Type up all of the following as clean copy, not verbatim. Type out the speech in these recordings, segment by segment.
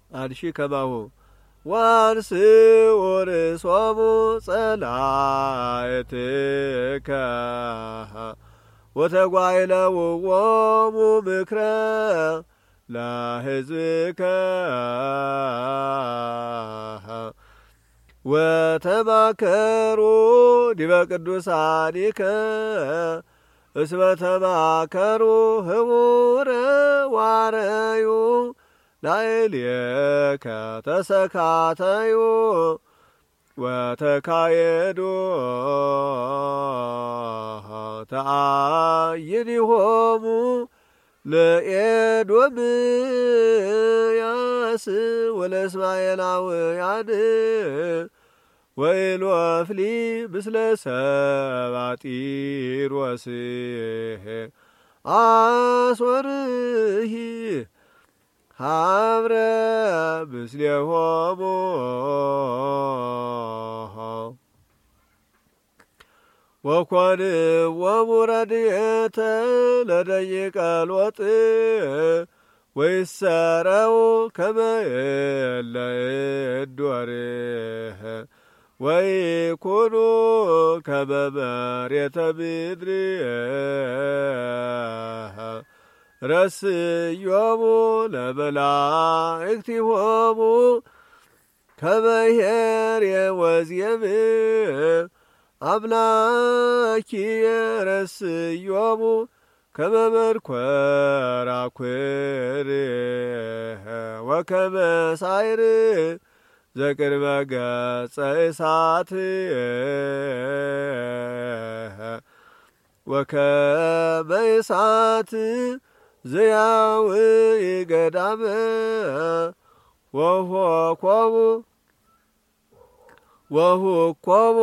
አንሺ ከማሁ ዋንስ ወርሶሙ ጸላእትከ ወተጓይለውዎሙ ምክረ ለሕዝብከ ወተማከሩ ዲበ ቅዱሳኒከ እስመ ተማከሩ ህቡረ ዋረዩ ላዕሌከ ተሰካተዩ ወተካየዱ ተአይኒሆሙ ለኤዶምያስ ወለእስማኤላውያን ወኢሎፍሊ ምስለ ሰባጢሮስ አስወርሂ ሀብረ ምስሌሆሙ ወኮንዎሙ ረድኤተ ለደቂቀ ሎጥ ወይሰረው ከመ እለ እዶር ወይኩኑ ከመ መሬተ ምድር ረስዮሙ ለመላእክቲሆሙ ከመ ኄርየ ወዜም አምላኪየ ረስዮሙ ከመ መንኰራኵር ወከመ ሳዕር ዘቅድመ ገጸ እሳት ወከመ እሳት ዘያውእ ገዳመ ወሁኮሙ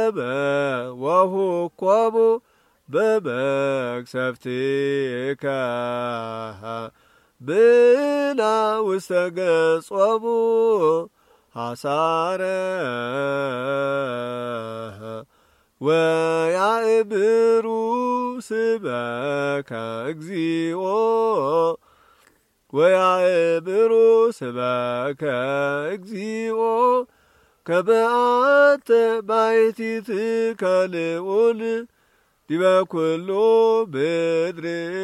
በመቅሰፍትከ ብላ ውስተ ገጾሙ ሐሳረ ወያእምሩ ስመከ እግዚኦ ወያእምሩ ስመከ እግዚኦ ከመ አንተ ባሕቲትከ ልዑል ዲበ ኩሉ ምድር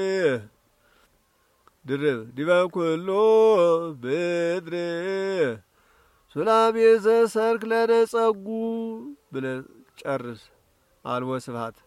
ዲበ ኩሉ ምድር ሱላሜ ዘሰርክ ለነጸጉ ብለህ ጨርስ። አልቦ ስብሐት